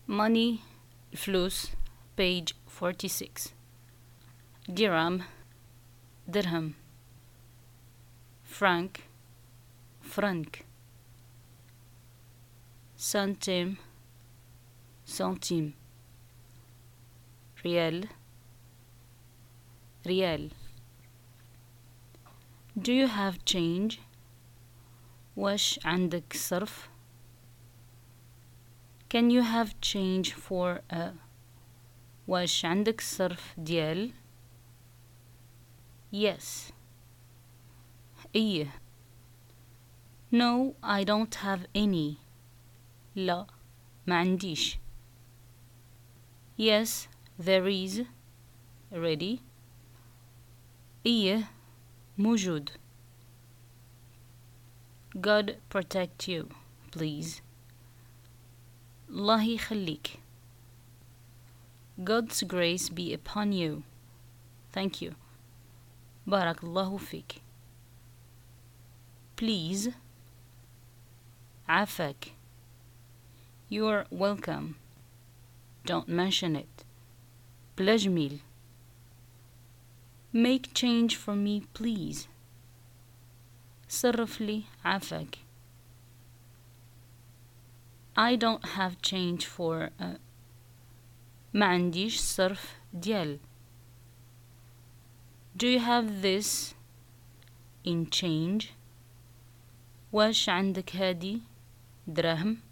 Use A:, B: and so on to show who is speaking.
A: Money, فلوس, page 46. Dirham, dirham. Franc, franc. Centime, centime. Riel, riel. Do you have change? وش عندك صرف? Can you have change for a وش عندك صرف ديال? Yes. إيه. No, I don't have any. لا, ما عنديش. Yes, there is. Ready. إيه, موجود. God protect you, please. الله يخليك. God's grace be upon you. Thank you. بارك الله فيك. Please. عافاك. You're welcome. Don't mention it. بالجميل. Make change for me, please. صرف لي عافاك. I don't have change for ما عنديش صرف ديال. Do you have this in change? وش عندك هادي دراهم؟